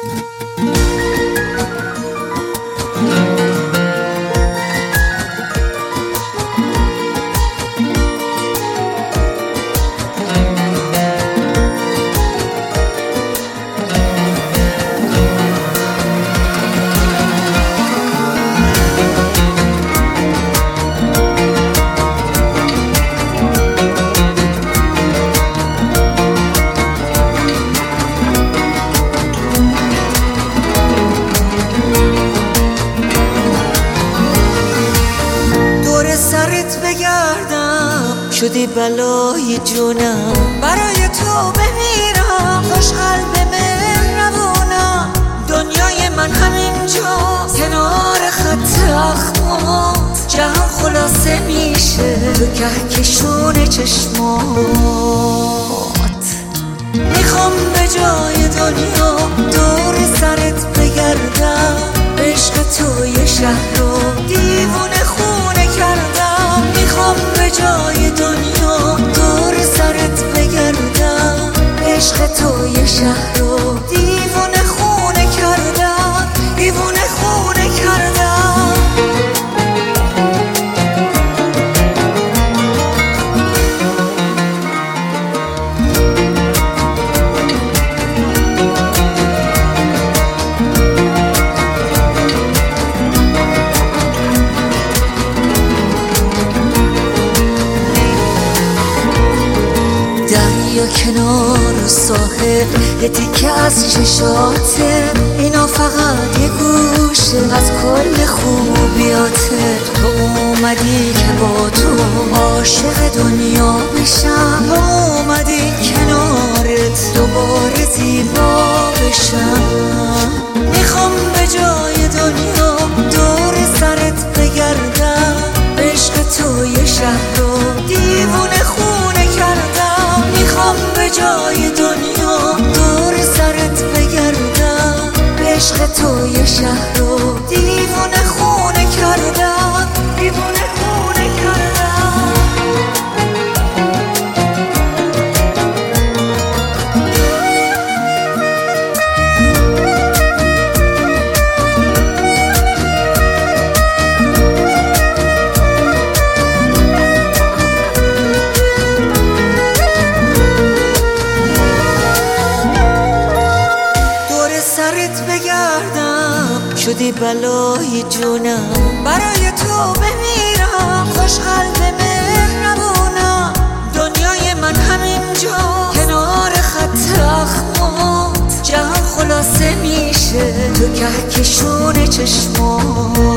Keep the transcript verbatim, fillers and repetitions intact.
شدی بلای جونم، برای تو بمیرم، خوش قلب مهربونم. دنیای من همینجا کنار خط اخمات، جهان خلاصه میشه تو کهکشون چشمات. میخوام به جای دنیا دور سرت بگردم، عشق تو یه شهر رو دیوونه خونه کردم. میخوام به جای دنیا دور سرت بگردم، عشق تو یه شهر رو دیوونه خونه کردم، دیوونه خونه کردم. دریا کنار ساحل یه تیکه از چشاته، اینا فقط یه گوشه از کل خوبیاته. تو اومدی که با تو عاشق دنیا بشم، تو اومدی کنارت دوباره زیبا بشم. میخوام به جای دنیا دور سرت بگردم، عشق تو یه شهر رو دیوونه خونه کردم. میخوام به جای دنیا دور سرت بگردم، عشق تو یه شهر رو دیوونه خونه کردم، دیوونه خونه کردم. شدی بلای جونم، برای تو بمیرم، خوش قلب مهربونم. دنیای من همینجا کنار خط اخمات، جهان خلاصه میشه تو کهکشون چشمات.